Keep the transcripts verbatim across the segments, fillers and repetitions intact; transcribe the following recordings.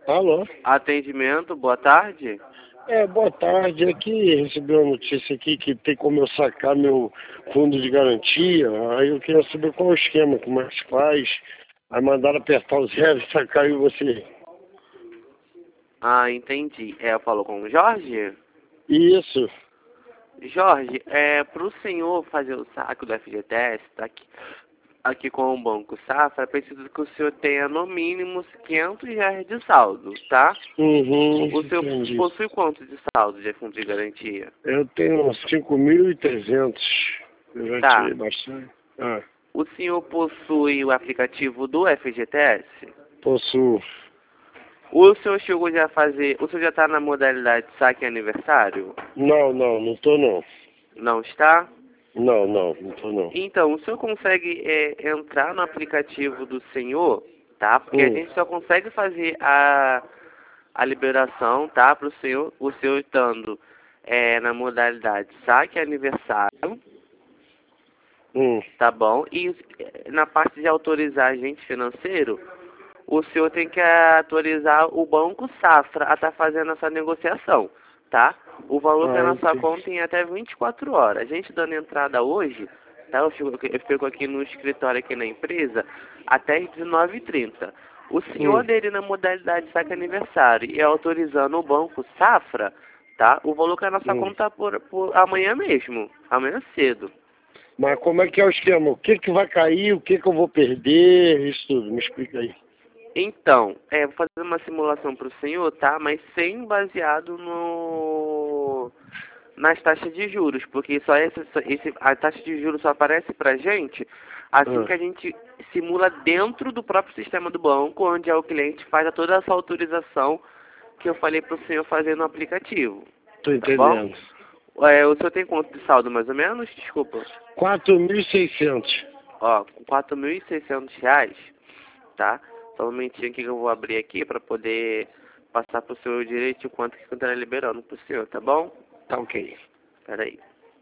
Alô? Atendimento, boa tarde. É, boa tarde. Aqui recebi uma notícia aqui que tem como eu sacar meu fundo de garantia. Aí eu queria saber qual é o esquema, como é que se faz. Aí mandaram apertar o zero e sacar e você. Ah, entendi. É, eu falo com o Jorge? Isso. Jorge, é, para o senhor fazer o saque do F G T S, tá aqui, aqui com o Banco Safra, é preciso que o senhor tenha no mínimo quinhentos reais de saldo, tá? Uhum, O senhor entendi. possui quanto de saldo de fundo de garantia? Eu tenho uns cinco mil e trezentos. Eu já Tá. tirei bastante. Ah, O senhor possui o aplicativo do F G T S? possuo. O senhor chegou já a fazer... O senhor já está na modalidade saque aniversário? Não, não, não tô não. Não está? Não, não, não tô não. Então, o senhor consegue é, entrar no aplicativo do senhor, tá? Porque a Hum, gente só consegue fazer a, a liberação, tá? Para o senhor, o senhor estando é, na modalidade saque aniversário, hum. tá bom? E é, na parte de autorizar agente financeiro, o senhor tem que autorizar o Banco Safra a estar fazendo essa negociação, tá? O valor que é Ah, na sua entendi. conta em até vinte e quatro horas. A gente dando entrada hoje, tá? Eu fico, eu fico aqui no escritório aqui na empresa até às dezenove e trinta. O senhor Hum. dele na modalidade saque aniversário e autorizando o Banco Safra, tá? O valor que é na sua Hum. conta por, por amanhã mesmo, amanhã cedo. Mas como é que é o esquema? O que que vai cair, o que que eu vou perder, isso tudo, me explica aí. Então, é, vou fazer uma simulação para o senhor, tá? Mas sem baseado no nas taxas de juros, porque só esse, só esse a taxa de juros só aparece para gente assim Ah, que a gente simula dentro do próprio sistema do banco, onde é o cliente faz toda essa autorização que eu falei para o senhor fazer no aplicativo, tô tá bom? entendendo. É, o senhor tem quanto de saldo mais ou menos? Desculpa. quatro mil e seiscentos. Ó, com quatro mil e seiscentos reais, tá? Só um momentinho aqui que eu vou abrir aqui para poder passar pro senhor direito quanto que eu estará liberando pro senhor, tá bom? Tá ok. Pera aí.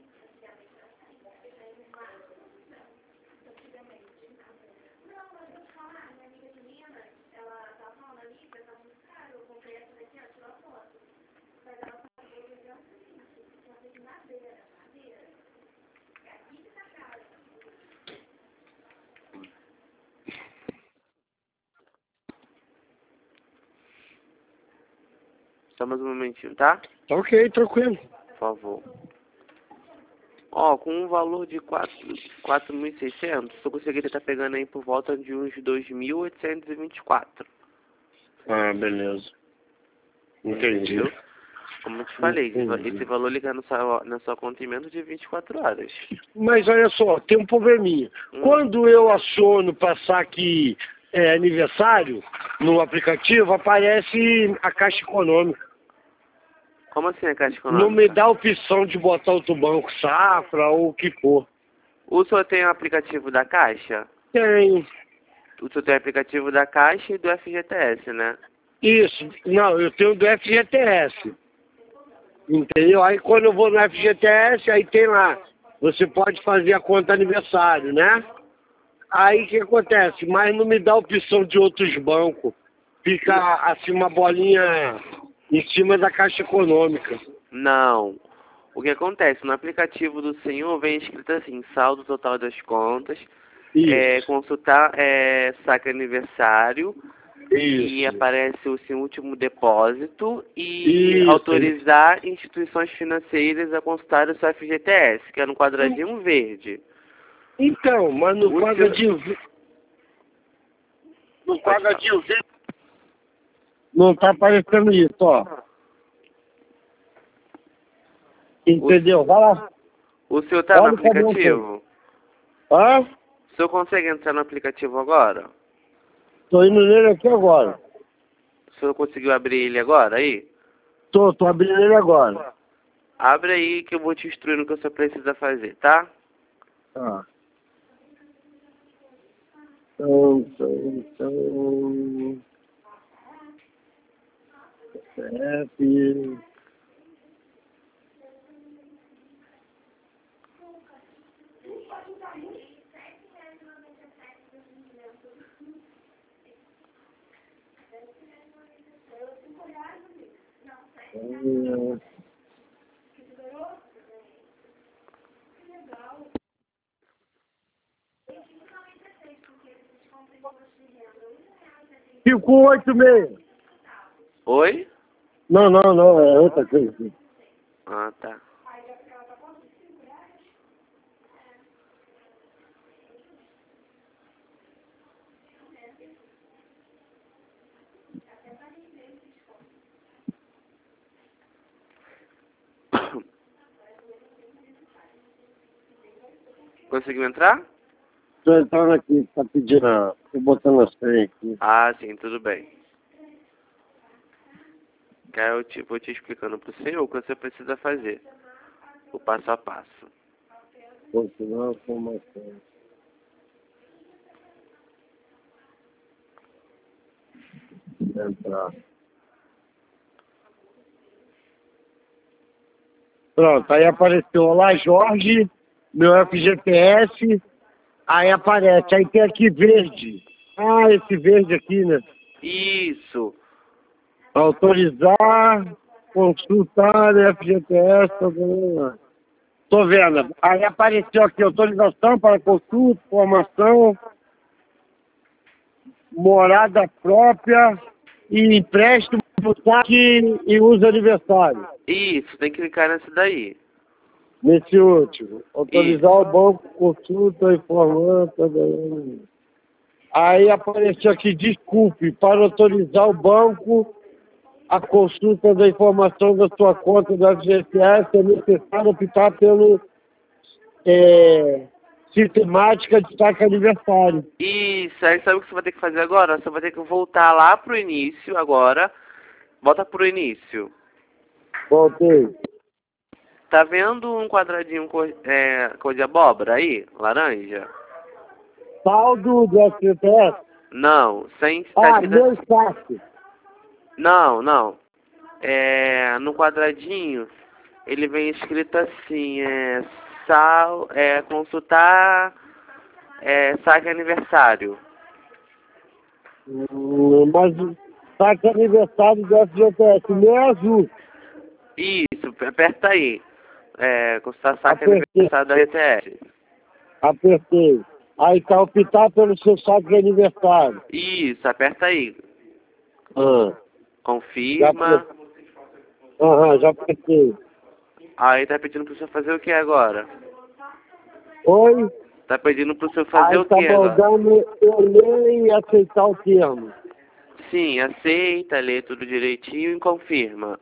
Só mais um momentinho, tá? Tá ok, tranquilo. Por favor. Ó, com um valor de quatro mil e seiscentos, eu conseguiria estar pegando aí por volta de uns dois mil oitocentos e vinte e quatro. Ah, beleza. Entendi. Entendeu? Como eu te falei, esse va- esse Entendi. valor liga na sua, na sua conta em menos de vinte e quatro horas. Mas olha só, tem um probleminha. Hum. Quando eu aciono para saque é, aniversário no aplicativo, aparece a Caixa Econômica. Como assim a Caixa Não me Econômica? dá a opção de botar outro banco, Safra ou o que for. O senhor tem o aplicativo da Caixa? Tem. O senhor tem o aplicativo da Caixa e do F G T S, né? Isso. Não, eu tenho do F G T S. Entendeu? Aí quando eu vou no F G T S, aí tem lá. Você pode fazer a conta aniversário, né? Aí o que acontece? Mas não me dá opção de outros bancos. Fica assim uma bolinha em cima da Caixa Econômica. Não. O que acontece? No aplicativo do senhor vem escrito assim, saldo total das contas, é, Isso. consultar é, saque aniversário, e Isso. aparece o seu último depósito e Isso. autorizar instituições financeiras a consultar o seu F G T S, que é no quadradinho verde. Então, mas no O seu... quadradinho ve- no Pode falar. quadradinho verde não tá aparecendo isso, ó. Entendeu? Vai lá. O senhor está no Olha o quadrão todo. aplicativo? Hã? O senhor consegue entrar no aplicativo agora? Tô indo nele aqui agora. O senhor conseguiu abrir ele agora aí? Tô, tô abrindo ele agora. Abre aí que eu vou te instruir no que você precisa fazer, tá? Tá. Então, então, então... C F... É... Cinco, oito, meio. Oi? Não, não, não, é outra coisa. Ah, tá. Conseguiu entrar? Tô entrando aqui, tá pedindo, a- tô botando a senha aqui. Ah, sim, tudo bem. Aí eu te, vou te explicando pro senhor o que você precisa fazer. O passo a passo. Continuar a formação. Entrar. Pronto, aí apareceu lá Jorge, meu F G P S, aí aparece, aí tem aqui verde. Ah, esse verde aqui, né? Isso. Autorizar, consultar F G P S, tá vendo? Tô vendo. Aí apareceu aqui autorização para consulta, formação, morada própria e empréstimo, saque e uso aniversário. Isso, tem que clicar nesse daí. Nesse último. Autorizar Isso. o banco, consulta, informando, tá vendo? Aí apareceu aqui, desculpe, para autorizar o banco, a consulta da informação da sua conta da F G T S é necessário optar pelo é, sistemática de saque aniversário. Isso, aí sabe o que você vai ter que fazer agora? Você vai ter que voltar lá pro início agora. Volta pro início. Voltei. Tá vendo um quadradinho cor, é, cor de abóbora aí? Laranja? Saldo do F G T S? Não, sem tá Ah, escrito meu assim. saque. Não, não. É, no quadradinho, ele vem escrito assim, é, sal, é, consultar, é, saque aniversário. Hum, mas saque aniversário do F G T S, o meu é azul. Isso, aperta aí. É, consultar saque Apertei, aniversário da R T S. apertei. Aí tá optar pelo seu saque de aniversário. Isso, aperta aí. Ah, já Confirma. apertei. Aham, já apertei. Aí tá pedindo pro senhor fazer o que agora? Oi? Tá pedindo pro senhor fazer Aí o tá que agora? mandando eu ler e aceitar o termo. Sim, aceita, lê tudo direitinho e confirma.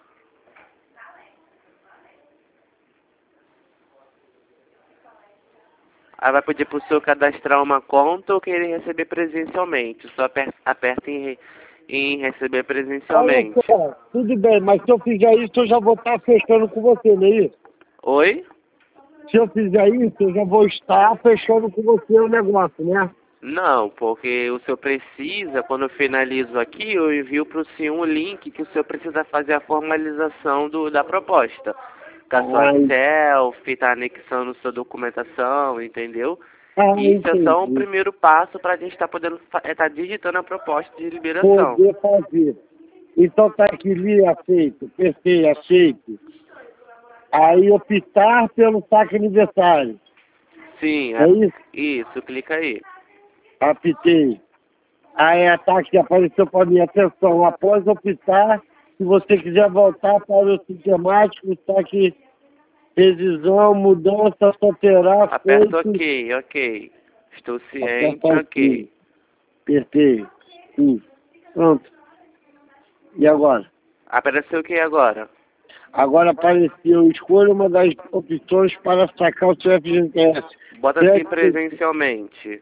Aí vai pedir pro senhor cadastrar uma conta ou querer receber presencialmente. Só aper- aperta em, re- em receber Olha presencialmente. só, tudo bem, mas se eu fizer isso, eu já vou estar fechando com você, não é isso? Oi? Se eu fizer isso, eu já vou estar fechando com você o negócio, né? Não, porque o senhor precisa, quando eu finalizo aqui, eu envio para o senhor um link que o senhor precisa fazer a formalização do, da proposta. Com a sua Ai, selfie, está anexando sua documentação, entendeu? ah, E isso é só um entendi. primeiro passo para a gente estar podendo estar digitando a proposta de liberação. Poder fazer. Então tá aqui, li, aceito, perfeito, aceito. Aí optar pelo saque aniversário. Sim, É é, isso? isso, clica aí. Apitei. Aí a taxa apareceu para mim, atenção, após optar, se você quiser voltar para o sistemático, está aqui, revisão, mudança, só terá Aperta feito, OK, OK. Estou ciente, apertar OK. aqui, apertei, sim, pronto. E agora? Apareceu o que agora? Agora apareceu, escolha uma das opções para sacar o seu F G T S. Bota assim presencialmente.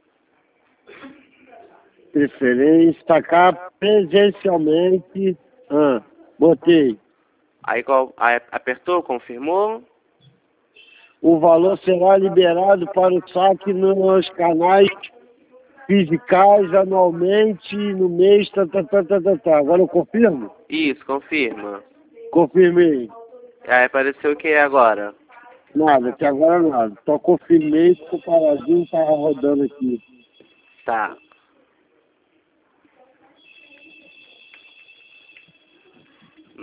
Preferência, sacar presencialmente, ah, botei. Aí, qual, aí apertou, confirmou? O valor será liberado para o saque nos canais fiscais anualmente no mês, tá, tá, tá, tá, tá, tá. Agora eu confirmo? Isso, confirma. Confirmei. Aí apareceu o que agora? Nada, até agora nada. Só confirmei, ficou paradinho, tá rodando aqui. Tá.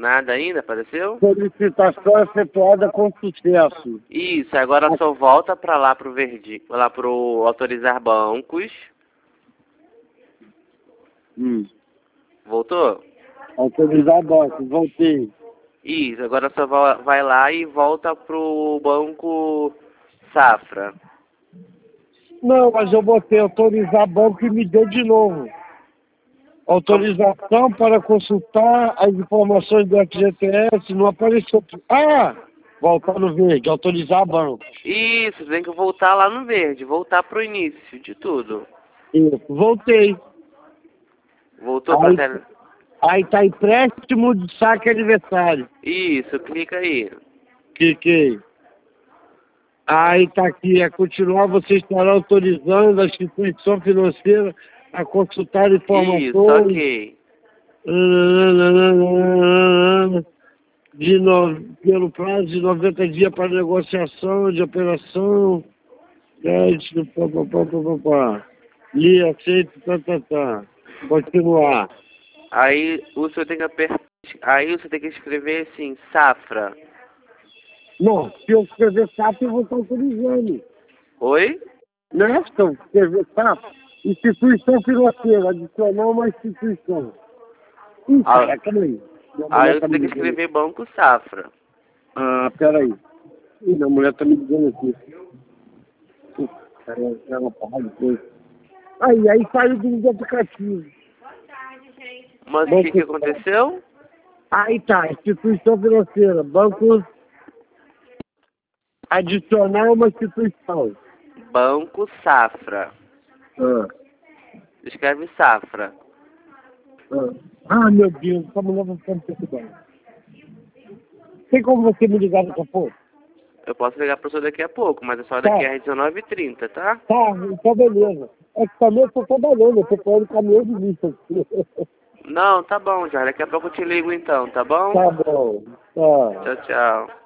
Nada ainda, apareceu? Solicitação efetuada com sucesso. Isso, agora só volta para lá pro verde, lá pro autorizar bancos. Hum. Voltou? Autorizar banco, voltei. Isso, agora só va- vai lá e volta pro banco Safra. Não, mas eu botei autorizar banco e me deu de novo. Autorização para consultar as informações do F G T S, não apareceu. Ah! Voltar no verde, autorizar banco. Isso, tem que voltar lá no verde, voltar pro início de tudo. Isso, voltei. Voltou pra Aí, tela. aí tá empréstimo de saque aniversário. Isso, clica aí. Cliquei. Aí tá aqui, é continuar, você estará autorizando a instituição financeira a consultar informações. Isso, ok. De no, pelo prazo de noventa dias para negociação de operação. Crédito, pá, pá, pá, pá, pá, pá. Li, aceito, tá, tá, tá. Continuar. Aí o senhor tem que apertar. Aí você tem que escrever assim, Safra. Não, se eu escrever S A P, eu vou estar autorizando. Oi? Não é se eu escrever S A P, instituição financeira, adicionar uma instituição. Ih, Ah, cara, calma aí. Minha Aí mulher você tá me tem que ligando. escrever Banco Safra. Ah, peraí. Ih, minha mulher tá me ligando aqui. Ih, cara, é uma porrada de coisa. Aí, aí saiu do aplicativo. Mas o que, que aconteceu? Aí tá, instituição financeira, banco, adicionar uma instituição. Banco Safra. Ah, Escreve Safra. ah. ah meu Deus, essa mulher vai ficar me perturbando. Tem como você me ligar daqui a pouco? Eu posso ligar para o senhor daqui a pouco, mas é só daqui Tá. às dezenove e trinta, tá? Tá, então beleza. É que também eu tô trabalhando, eu tô falando caminhão de lixo. Não, tá bom, já. Daqui a pouco eu te ligo então, tá bom? Tá bom. Tá. Tchau, tchau.